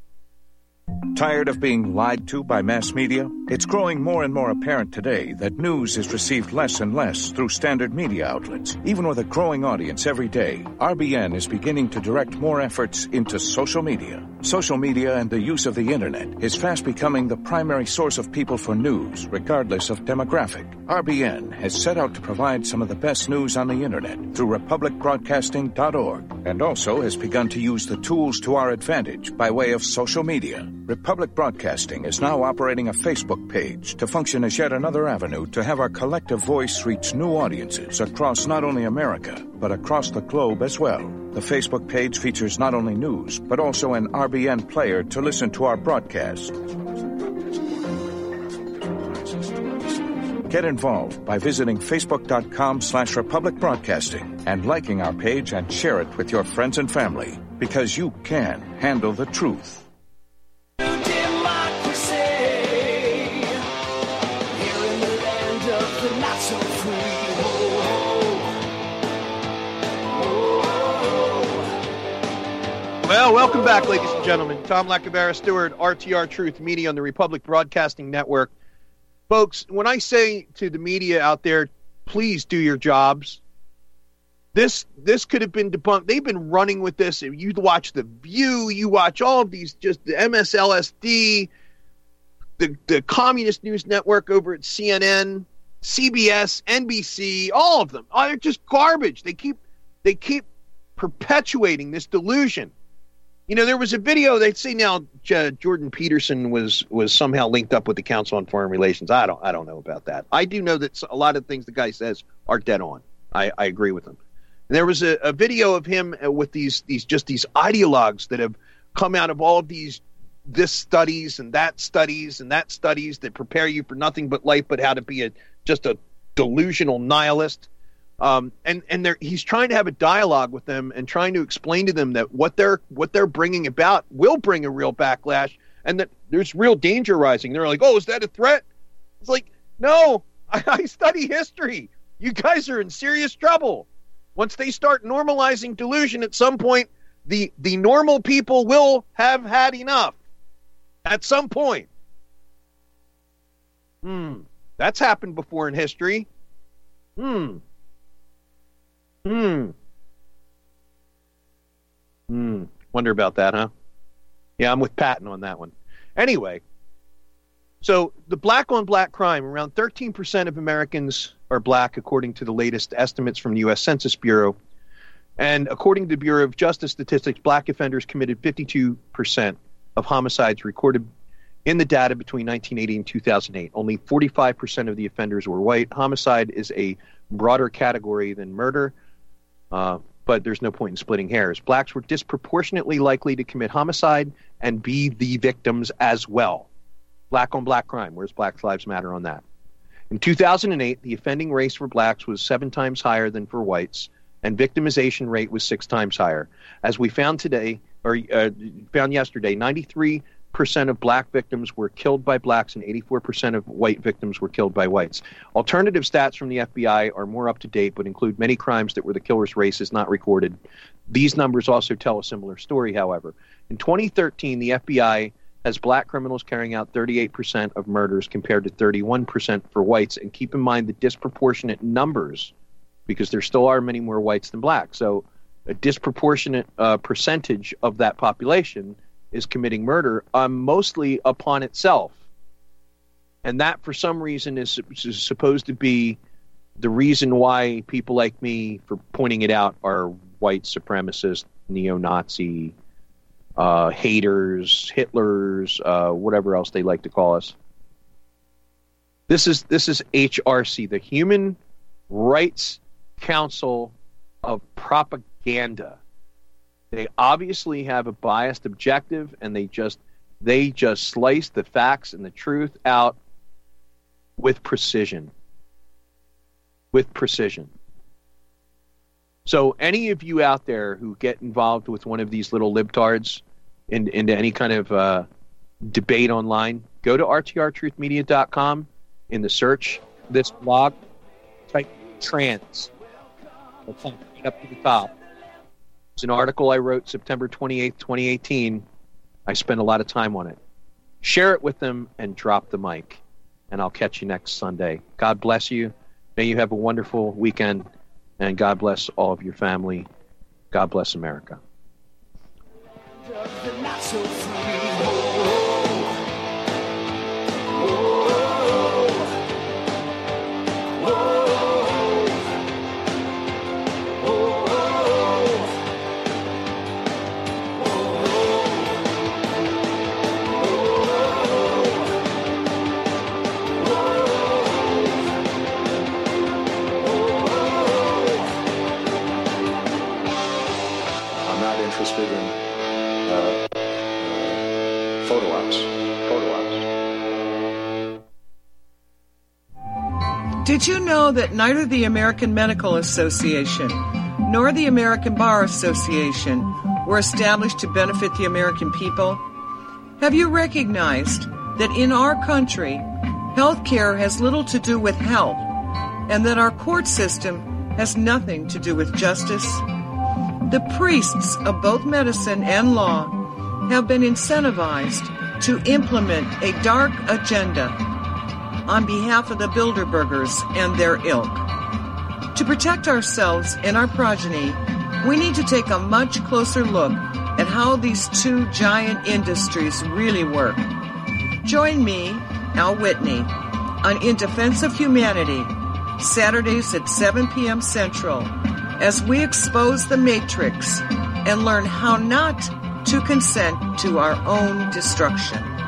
U: Tired of being lied to by mass media? It's growing more and more apparent today that news is received less and less through standard media outlets. Even with a growing audience every day, R B N is beginning to direct more efforts into social media. Social media and the use of the internet is fast becoming the primary source of people for news, regardless of demographic. R B N has set out to provide some of the best news on the internet through republic broadcasting dot org, and also has begun to use the tools to our advantage by way of social media. Republic Broadcasting is now operating a Facebook page to function as yet another avenue to have our collective voice reach new audiences across not only America, but across the globe as well. The Facebook page features not only news, but also an R B N player to listen to our broadcast. Get involved by visiting facebook.com slash Republic Broadcasting and liking our page and share it with your friends and family, because you can handle the truth.
B: Well, welcome back, ladies and gentlemen. Tom Lacavera Stewart, R T R Truth Media on the Republic Broadcasting Network. Folks, when I say to the media out there, please do your jobs, this this could have been debunked. They've been running with this. You watch The View, you watch all of these, just the M S L S D, the, the Communist News Network over at C N N, C B S, N B C, all of them. Oh, they're just garbage. They keep they keep perpetuating this delusion You know, there was a video. They'd say now J- Jordan Peterson was was somehow linked up with the Council on Foreign Relations. I don't I don't know about that. I do know that a lot of things the guy says are dead on. I, I agree with him. And there was a, a video of him with these these just these ideologues that have come out of all of these this studies and that studies and that studies that prepare you for nothing but life, but how to be a just a delusional nihilist. Um, and and they're, he's trying to have a dialogue with them and trying to explain to them that what they're what they're bringing about will bring a real backlash and that there's real danger rising. They're like, oh, is that a threat? It's like, no, I, I study history. You guys are in serious trouble. Once they start normalizing delusion, at some point, the the normal people will have had enough. At some point. Hmm. That's happened before in history. Hmm. Hmm. Hmm. Wonder about that, huh? Yeah, I'm with Patton on that one. Anyway, so the black on black crime, around thirteen percent of Americans are black, according to the latest estimates from the U S Census Bureau. And according to the Bureau of Justice Statistics, black offenders committed fifty-two percent of homicides recorded in the data between nineteen eighty and two thousand eight. Only forty-five percent of the offenders were white. Homicide is a broader category than murder. Uh, but there's no point in splitting hairs. Blacks were disproportionately likely to commit homicide and be the victims as well. Black on black crime. Where's Black Lives Matter on that? In two thousand eight, the offending race for blacks was seven times higher than for whites, and victimization rate was six times higher. As we found today, or uh, found yesterday, ninety-three percent of black victims were killed by blacks and eighty-four percent of white victims were killed by whites. Alternative stats from the F B I are more up to date, but include many crimes that were the killer's race is not recorded. These numbers also tell a similar story, however. In twenty thirteen, the F B I has black criminals carrying out thirty-eight percent of murders compared to thirty-one percent for whites. And keep in mind the disproportionate numbers, because there still are many more whites than blacks. So a disproportionate uh, percentage of that population is committing murder, um, mostly upon itself. And that, for some reason, is, is supposed to be the reason why people like me, for pointing it out, are white supremacist, neo-Nazi, uh, haters, Hitlers, uh, whatever else they like to call us. This is this is H R C, the Human Rights Council of Propaganda. They obviously have a biased objective, and they just they just slice the facts and the truth out with precision. With precision. So any of you out there who get involved with one of these little libtards in, into any kind of uh, debate online, go to R T R truth media dot com. In the search this blog, type trans. It'll come right up to the top. It's an article I wrote September twenty-eighth, twenty eighteen. I spent a lot of time on it. Share it with them and drop the mic. And I'll catch you next Sunday. God bless you. May you have a wonderful weekend. And God bless all of your family. God bless America.
F: Interested in uh, uh, photo ops. Photo ops.
H: Did you know that neither the American Medical Association nor the American Bar Association were established to benefit the American people? Have you recognized that in our country, health care has little to do with health, and that our court system has nothing to do with justice? The priests of both medicine and law have been incentivized to implement a dark agenda on behalf of the Bilderbergers and their ilk. To protect ourselves and our progeny, we need to take a much closer look at how these two giant industries really work. Join me, Al Whitney, on In Defense of Humanity, Saturdays at seven p.m. Central, as we expose the matrix and learn how not to consent to our own destruction.